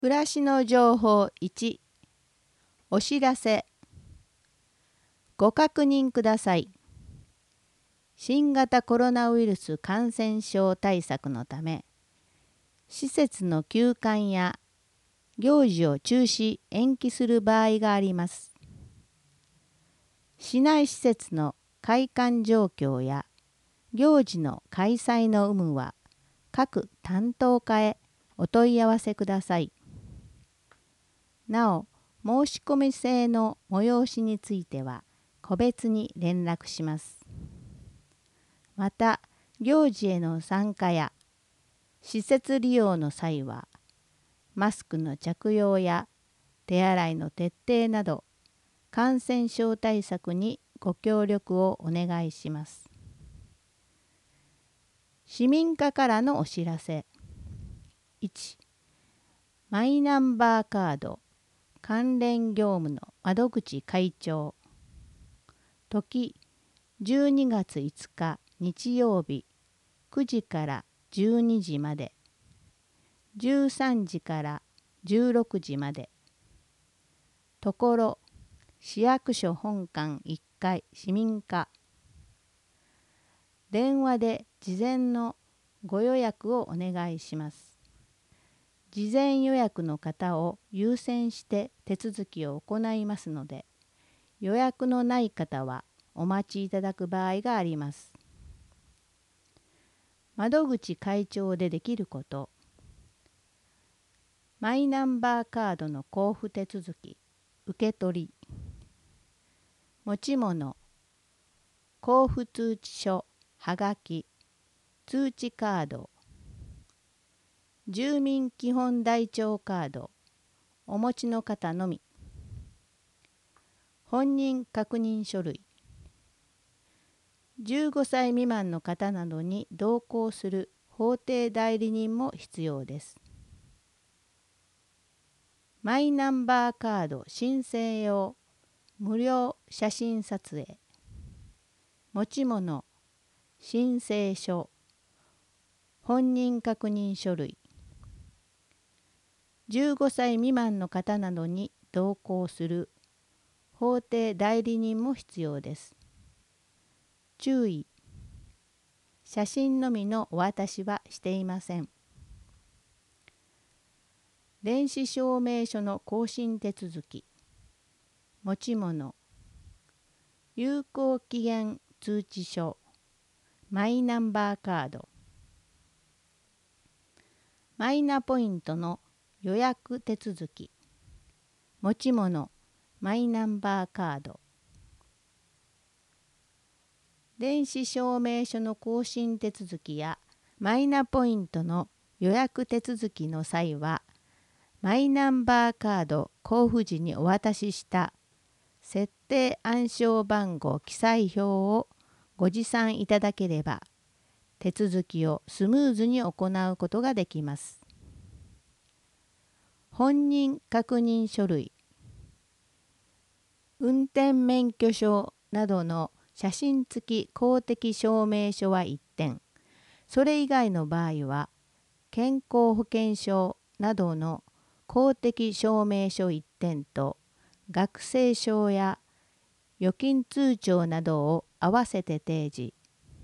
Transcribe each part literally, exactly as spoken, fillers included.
暮らしの情報いち、お知らせ。ご確認ください。新型コロナウイルス感染症対策のため、施設の休館や行事を中止・延期する場合があります。市内施設の開館状況や行事の開催の有無は各担当課へお問い合わせください。なお、申し込み制の催しについては個別に連絡します。また、行事への参加や施設利用の際は、マスクの着用や手洗いの徹底など、感染症対策にご協力をお願いします。市民課からのお知らせ。いち、マイナンバーカード関連業務の窓口開帳。時じゅうにがついつか日曜日くじからじゅうにじまで、じゅうさんじからじゅうろくじまで。ところ市役所本館いっかい市民課。電話で事前のご予約をお願いします。事前予約の方を優先して手続きを行いますので、予約のない方はお待ちいただく場合があります。窓口開帳でできること。マイナンバーカードの交付手続き、受け取り。持ち物、交付通知書、はがき、通知カード。住民基本台帳カード、お持ちの方のみ。本人確認書類。じゅうごさい未満の方などに同行する法定代理人も必要です。マイナンバーカード申請用無料写真撮影。持ち物、申請書、本人確認書類。じゅうごさい未満の方などに同行する法定代理人も必要です。注意。写真のみのお渡しはしていません。電子証明書の更新手続き。持ち物。有効期限通知書。マイナンバーカード。マイナポイントの予約手続き。持ち物。マイナンバーカード。電子証明書の更新手続きやマイナポイントの予約手続きの際は、マイナンバーカード交付時にお渡しした設定暗証番号記載表をご持参いただければ、手続きをスムーズに行うことができます。本人確認書類、運転免許証などの写真付き公的証明書はいってん、それ以外の場合は、健康保険証などの公的証明書いってんと、学生証や預金通帳などを合わせて提示。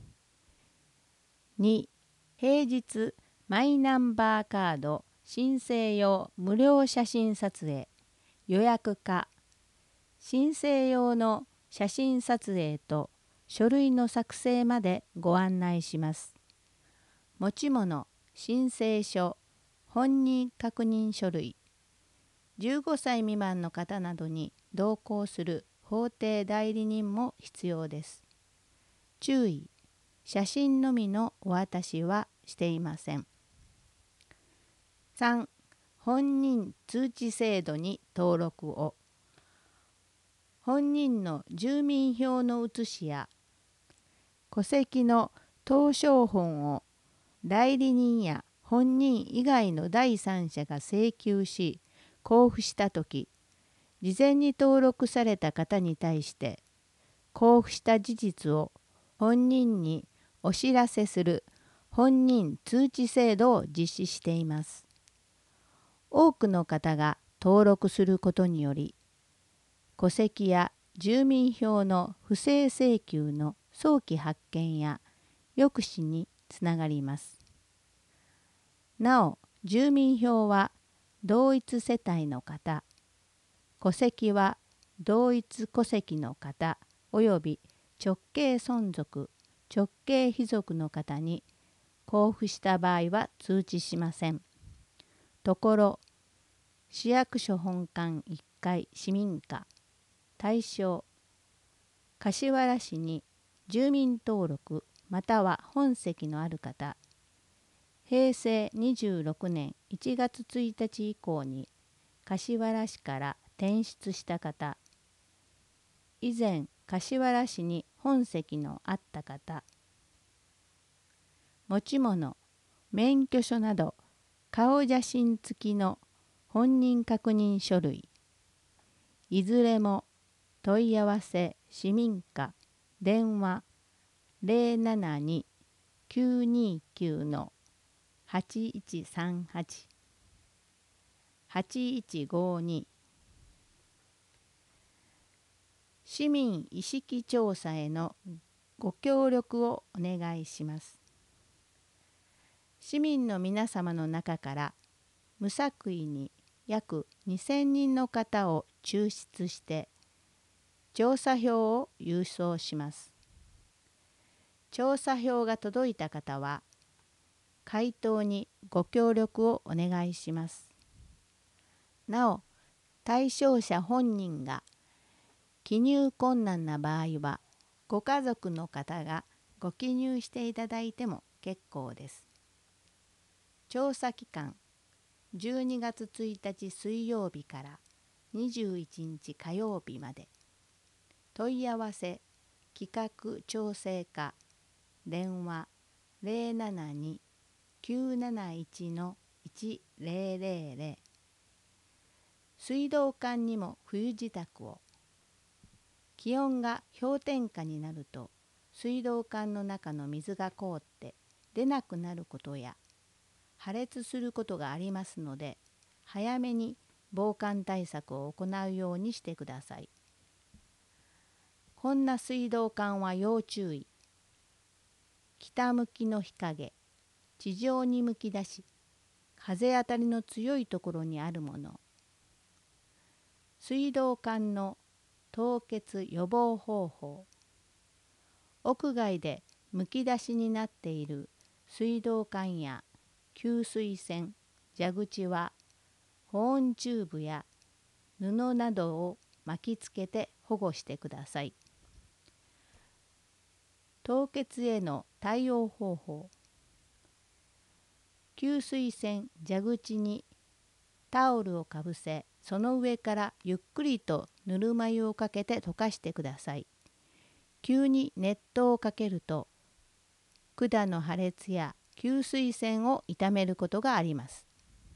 に、平日マイナンバーカード申請用無料写真撮影、予約か、申請用の写真撮影と書類の作成までご案内します。持ち物、申請書、本人確認書類。じゅうごさい未満の方などに同行する法定代理人も必要です。注意、写真のみのお渡しはしていません。さん、本人通知制度に登録を。本人の住民票の写しや戸籍の謄証本を代理人や本人以外の第三者が請求し交付したとき、事前に登録された方に対して交付した事実を本人にお知らせする本人通知制度を実施しています。 多くの方が登録することにより、戸籍や住民票の不正請求の早期発見や抑止につながります。なお、住民票は同一世帯の方、戸籍は同一戸籍の方および直系孫族、直系卑族の方に交付した場合は通知しません。ところ、市役所本館いっかい市民課、対象、柏原市に住民登録または本籍のある方、へいせいにじゅうろくねんいちがつついたち以降に柏原市から転出した方、以前柏原市に本籍のあった方、持ち物、免許証など顔写真付きの本人確認書類、いずれも問い合わせ市民課電話 ゼロななに きゅうにきゅう はちいちさんはち はちいちごに市民意識調査へのご協力をお願いします。市民の皆様の中から無作為に約にせんにんの方を抽出して調査票を郵送します。調査票が届いた方は回答にご協力をお願いします。なお、対象者本人が記入困難な場合はご家族の方がご記入していただいても結構です。調査期間じゅうにがつついたち水曜日からにじゅういちにち火曜日まで。問い合わせ企画調整課電話 ゼロななに きゅうなないち いちまるゼロゼロ。水道管にも冬支度を。気温が氷点下になると水道管の中の水が凍って出なくなることや破裂することがありますので、早めに防寒対策を行うようにしてください。こんな水道管は要注意。北向きの日陰、地上にむき出し、風当たりの強いところにあるもの。水道管の凍結予防方法。屋外でむき出しになっている水道管や給水栓、蛇口は保温チューブや布などを巻きつけて保護してください。凍結への対応方法。給水栓、蛇口にタオルをかぶせ、その上からゆっくりとぬるま湯をかけて溶かしてください。急に熱湯をかけると管の破裂や給水栓を傷めることがあります。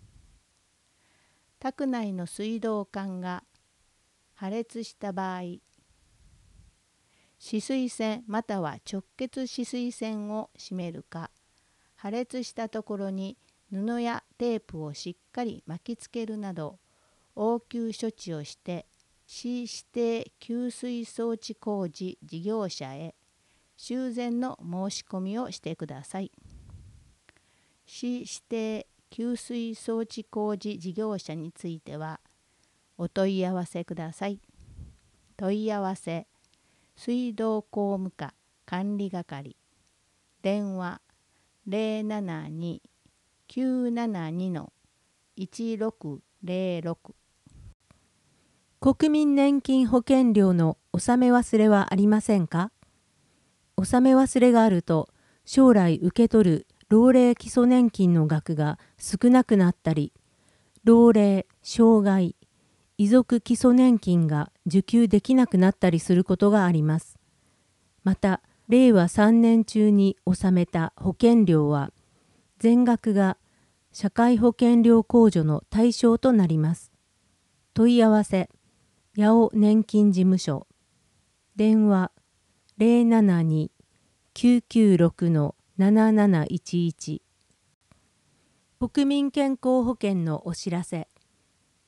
宅内の水道管が破裂した場合、止水栓または直結止水栓を閉めるか、破裂したところに布やテープをしっかり巻きつけるなど応急処置をして市指定給水装置工事事業者へ修繕の申し込みをしてください。市指定給水装置工事事業者についてはお問い合わせください。問い合わせ水道工務課管理係電話 ゼロななに きゅうななに いちろくゼロろく。 国民年金保険料の納め忘れはありませんか？納め忘れがあると将来受け取る老齢基礎年金の額が少なくなったり、老齢、障害、遺族基礎年金が受給できなくなったりすることがあります。また、れいわさんねん中に納めた保険料は、全額が社会保険料控除の対象となります。問い合わせ、八尾年金事務所、電話 ゼロななに きゅうきゅうろく なななないちいち。国民健康保険のお知らせ。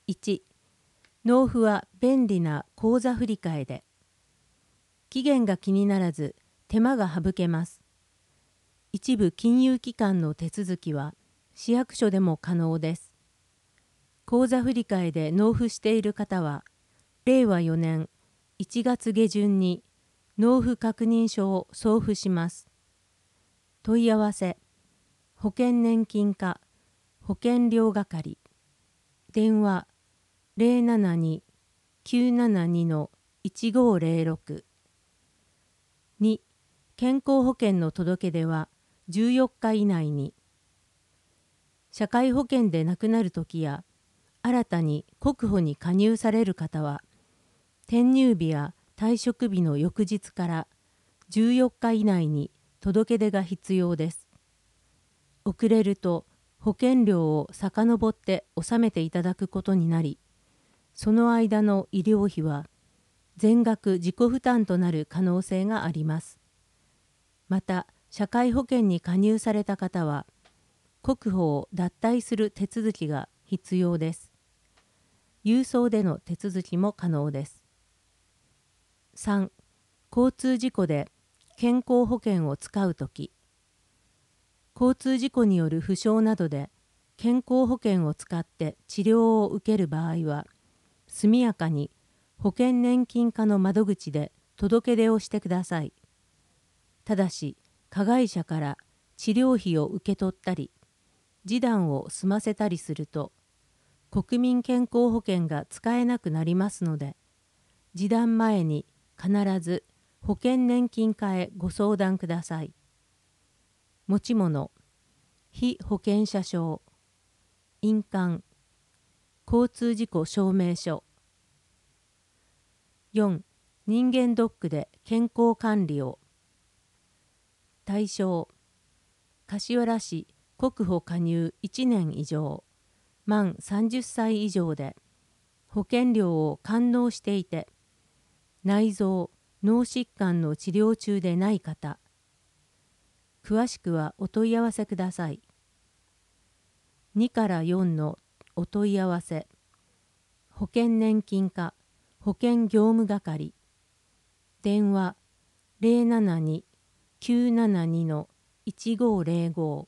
いち、納付は便利な口座振替で。期限が気にならず手間が省けます。一部金融機関の手続きは市役所でも可能です。口座振替で納付している方は、れいわよねんいちがつげじゅんに納付確認書を送付します。問い合わせ、保険年金課保険料係、電話 ゼロななに きゅうななに いちごゼロろく。に、健康保険の届け出はじゅうよっか以内に。社会保険で亡くなるときや、新たに国保に加入される方は、転入日や退職日の翌日からじゅうよっか以内に届け出が必要です。遅れると保険料を遡って納めていただくことになり、その間の医療費は全額自己負担となる可能性があります。また、社会保険に加入された方は、国保を脱退する手続きが必要です。郵送での手続きも可能です。さん、交通事故で健康保険を使うとき。交通事故による負傷などで健康保険を使って治療を受ける場合は、速やかに保険年金課の窓口で届け出をしてください。ただし、加害者から治療費を受け取ったり、示談を済ませたりすると、国民健康保険が使えなくなりますので、示談前に必ず保険年金課へご相談ください。持ち物、被保険者証、印鑑、交通事故証明書。よん、人間ドックで健康管理を。対象、柏原市国保加入いちねん以上、満さんじゅっさい以上で、保険料を完納していて、内臓・脳疾患の治療中でない方。詳しくはお問い合わせください。にからよんのお問い合わせ。保険年金課保険業務係。電話 ゼロななに きゅうななに いちごゼロご。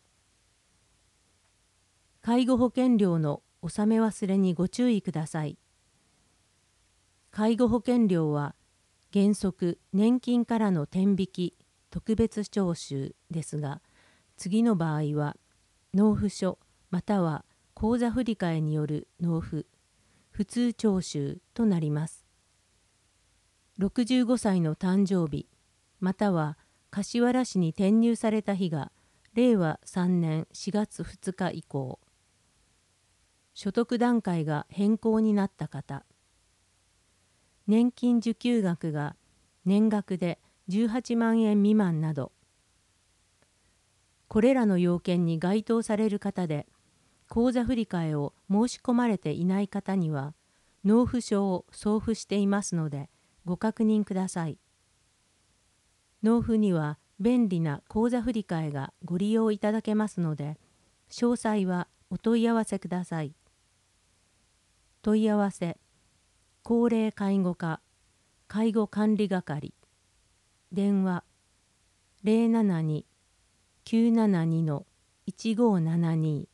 介護保険料の納め忘れにご注意ください。介護保険料は原則年金からの天引き特別徴収ですが、次の場合は納付書または口座振替による納付、普通徴収となります。ろくじゅうごさいの誕生日または柏原市に転入された日がれいわさんねんしがつふつか以降、所得段階が変更になった方、年金受給額が年額でじゅうはちまんえん未満など、これらの要件に該当される方で、口座振替を申し込まれていない方には、納付書を送付していますので、ご確認ください。納付には便利な口座振替がご利用いただけますので、詳細はお問い合わせください。問い合わせ、高齢介護課介護管理係。電話 ゼロななに きゅうななに いちごななに。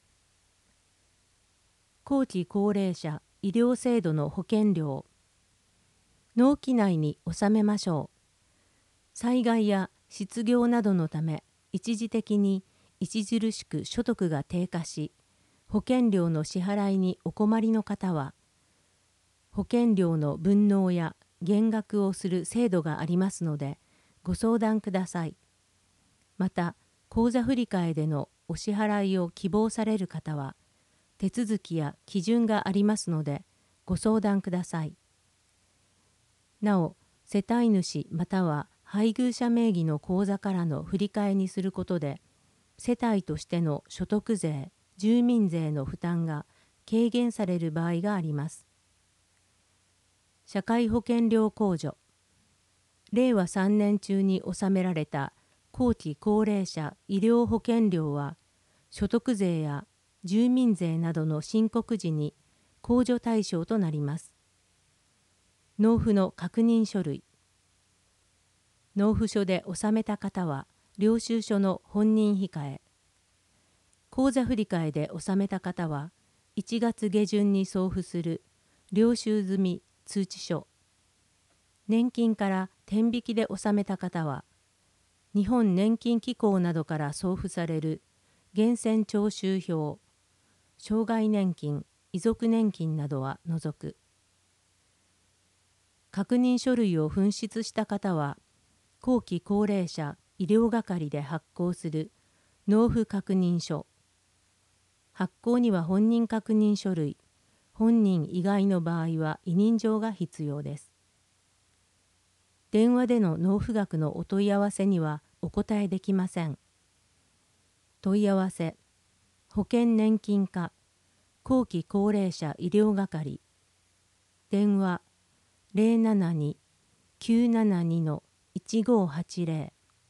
後期高齢者医療制度の保険料。納期内に納めましょう。災害や失業などのため一時的に著しく所得が低下し、保険料の支払いにお困りの方は、保険料の分納や減額をする制度がありますので、ご相談ください。また、口座振替でのお支払いを希望される方は、手続きや基準がありますので、ご相談ください。なお、世帯主または配偶者名義の口座からの振り替えにすることで、世帯としての所得税、住民税の負担が軽減される場合があります。社会保険料控除。れいわさんねん中に納められた後期高齢者医療保険料は、所得税や住民税などの申告時に控除対象となります。納付の確認書類。納付書で納めた方は領収書の本人控え。口座振替で納めた方はいちがつ下旬に送付する領収済み通知書。年金から天引きで納めた方は日本年金機構などから送付される源泉徴収票、障害年金、遺族年金などは除く。確認書類を紛失した方は後期高齢者医療係で発行する納付確認書。発行には本人確認書類、本人以外の場合は委任状が必要です。電話での納付額のお問い合わせにはお答えできません。問い合わせ、保険年金課、後期高齢者医療係、電話 ゼロななに きゅうななに いちごはちゼロ、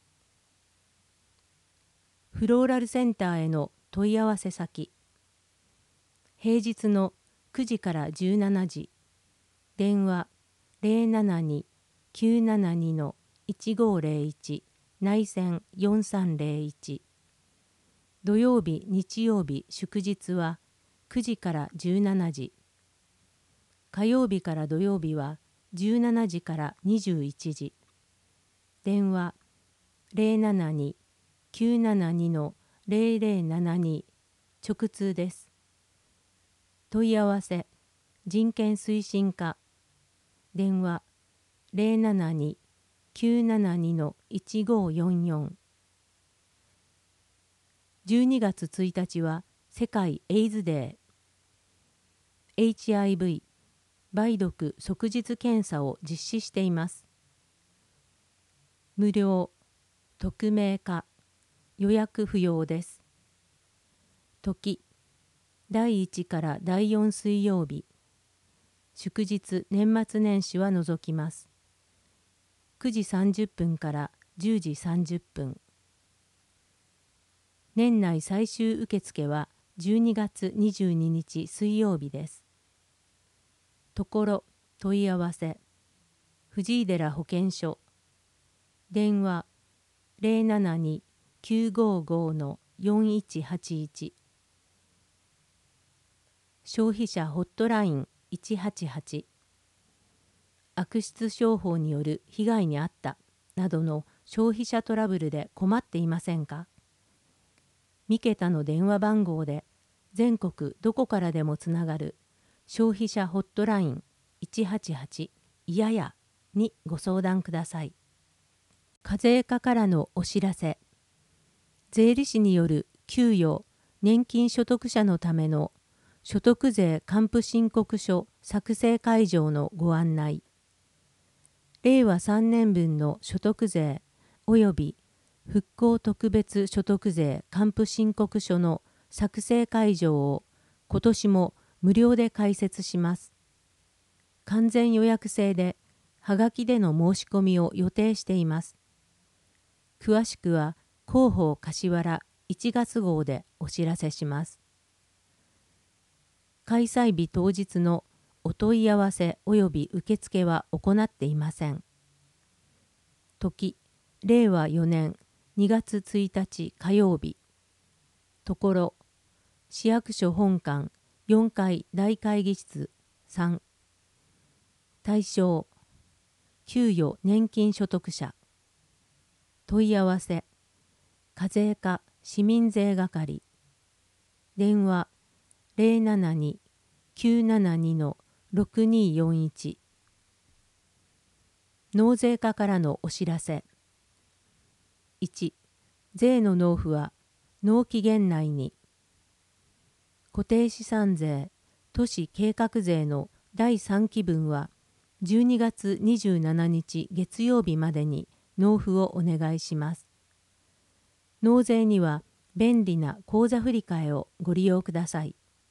フローラルセンターへの問い合わせ先、平日のくじからじゅうしちじ、電話 ゼロななに きゅうななに いちごゼロいち 内線よんさんゼロいち、土曜日日曜日祝日はくじからじゅうしちじ、火曜日から土曜日はじゅうしちじからにじゅういちじ、電話 ゼロななに きゅうななに ゼロゼロななに 直通です。問い合わせ、人権推進課、電話 ゼロななに きゅうななに いちごよんよん。じゅうにがつついたちは世界エイズデー。エイチアイブイ、梅毒即日検査を実施しています。無料、匿名化、予約不要です。時、だいいちからだいよん水曜日。祝日年末年始は除きます。くじさんじゅっぷんからじゅうじさんじゅっぷん。年内最終受付はじゅうにがつにじゅうににち水曜日です。ところ問い合わせ、藤井寺保健所、電話 ゼロななに きゅうごご よんいちはちいち、消費者ホットラインいちはちはち、悪質商法による被害に遭ったなどの消費者トラブルで困っていませんか？三桁の電話番号で全国どこからでもつながる消費者ホットラインいちはちはちいややにご相談ください。課税課からのお知らせ。税理士による給与・年金所得者のための所得税還付申告書作成会場のご案内。れいわさんねんぶんの所得税及び復興特別所得税還付申告書の作成会場を今年も無料で開設します。完全予約制ではがきでの申し込みを予定しています。詳しくは広報柏原いちがつ号でお知らせします。開催日当日のお問い合わせ及び受付は行っていません。時、れいわよねんにがつついたち火曜日。ところ、市役所本館よんかい大会議室さん。対象、給与年金所得者。問い合わせ、課税課市民税係。電話、ゼロななに きゅうななに ろくによんいち。納税課からのお知らせ。いち、税の納付は納期限内に。固定資産税、都市計画税のだいさんきぶんはじゅうにがつにじゅうしちにち月曜日までに納付をお願いします。納税には便利な口座振替をご利用ください。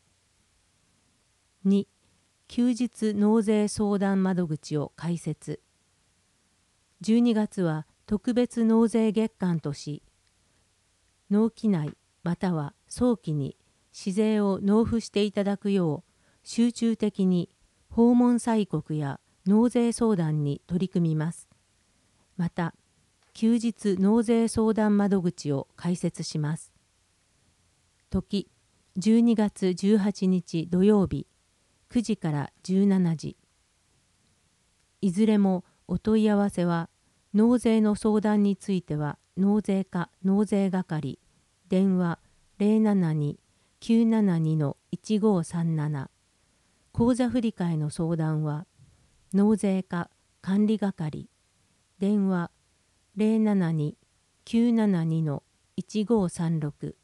に、休日納税相談窓口を開設。じゅうにがつは特別納税月間とし、納期内または早期に市税を納付していただくよう集中的に訪問催告や納税相談に取り組みます。また、休日納税相談窓口を開設します。時、じゅうにがつじゅうはちにち土曜日、くじからじゅうしちじ。いずれもお問い合わせは、納税の相談については、納税課納税係、電話 ゼロななに きゅうななに いちごさんなな、口座振替の相談は、納税課管理係、電話 ゼロななに きゅうななに いちごさんろく。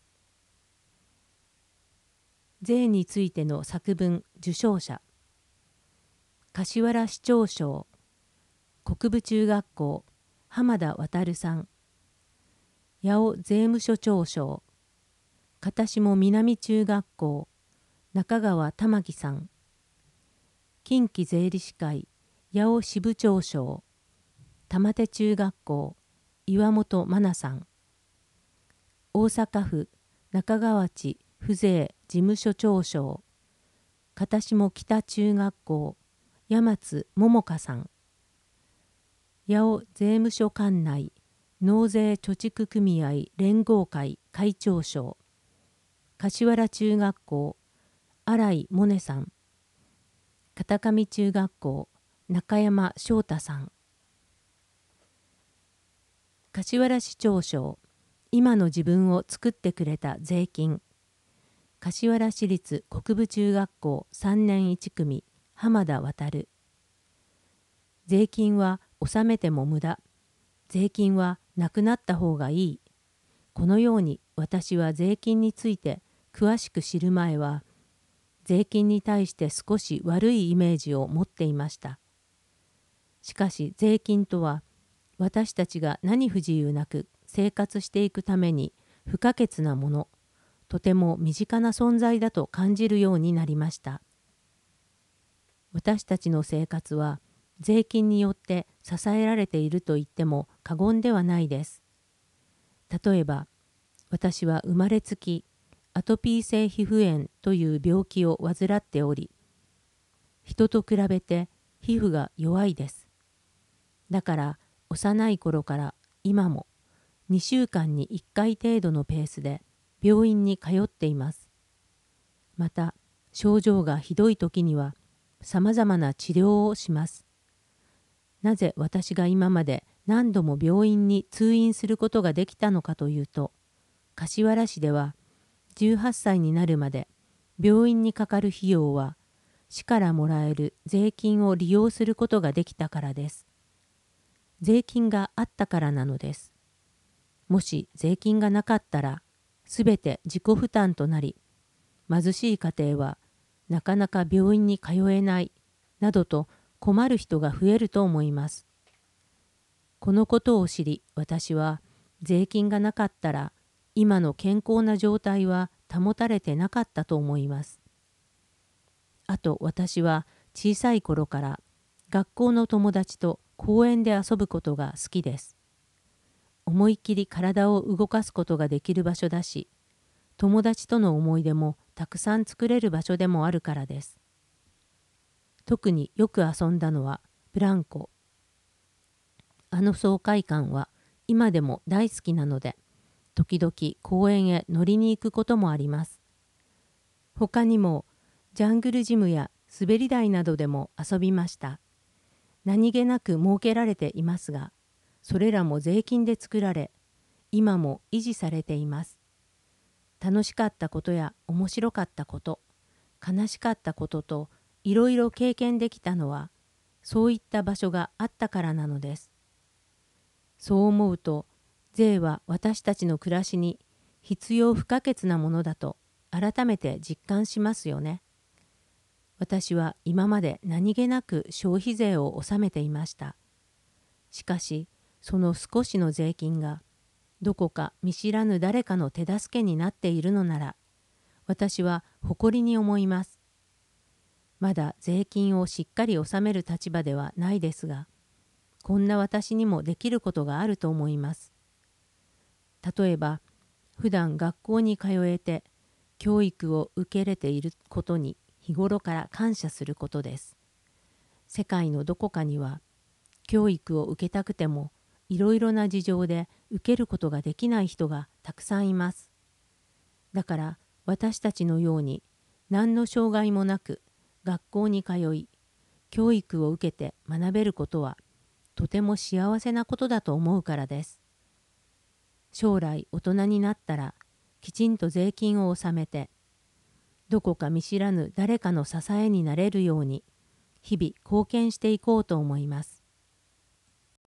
税についての作文受賞者、柏原市長賞、国分中学校浜田渉さん。八尾税務署長賞、片下南中学校中川玉樹さん。近畿税理士会八尾支部長賞、玉手中学校岩本真奈さん。大阪府中川地府税事務所長賞、片下北中学校山津桃香さん。八尾税務署管内納税貯蓄組合連合会会長賞、柏原中学校新井萌音さん。片上中学校中山翔太さん。柏原市長賞、今の自分を作ってくれた税金、柏原市立国分中学校さんねんいちくみ浜田渉。税金は納めても無駄。税金はなくなった方がいい。このように私は税金について詳しく知る前は、税金に対して少し悪いイメージを持っていました。しかし税金とは、私たちが何不自由なく生活していくために不可欠なもの、とても身近な存在だと感じるようになりました。私たちの生活は税金によって支えられていると言っても過言ではないです。例えば、私は生まれつきアトピー性皮膚炎という病気を患っており、人と比べて皮膚が弱いです。だから幼い頃から今もにしゅうかんにいっかい程度のペースで病院に通っています。また、症状がひどい時にはさまざまな治療をします。なぜ私が今まで何度も病院に通院することができたのかというと、柏原市ではじゅうはっさいになるまで病院にかかる費用は市からもらえる税金を利用することができたからです。税金があったからなのです。もし税金がなかったら、すべて自己負担となり、貧しい家庭はなかなか病院に通えないなどと困る人が増えると思います。このことを知り、私は税金がなかったら今の健康な状態は保たれてなかったと思います。あと私は小さい頃から学校の友達と公園で遊ぶことが好きです。思い切り体を動かすことができる場所だし、友達との思い出もたくさん作れる場所でもあるからです。特によく遊んだのはブランコ。あの爽快感は今でも大好きなので、時々公園へ乗りに行くこともあります。他にもジャングルジムや滑り台などでも遊びました。何気なく設けられていますが、それらも税金で作られ、今も維持されています。楽しかったことや面白かったこと、悲しかったことといろいろ経験できたのは、そういった場所があったからなのです。そう思うと、税は私たちの暮らしに必要不可欠なものだと改めて実感しますよね。私は今まで何気なく消費税を納めていました。しかし、その少しの税金がどこか見知らぬ誰かの手助けになっているのなら、私は誇りに思います。まだ税金をしっかり納める立場ではないですが、こんな私にもできることがあると思います。例えば、普段学校に通えて教育を受けれていることに日頃から感謝することです。世界のどこかには、教育を受けたくてもいろいろな事情で受けることができない人がたくさんいます。だから私たちのように何の障害もなく学校に通い、教育を受けて学べることはとても幸せなことだと思うからです。将来大人になったらきちんと税金を納めて、どこか見知らぬ誰かの支えになれるように日々貢献していこうと思います。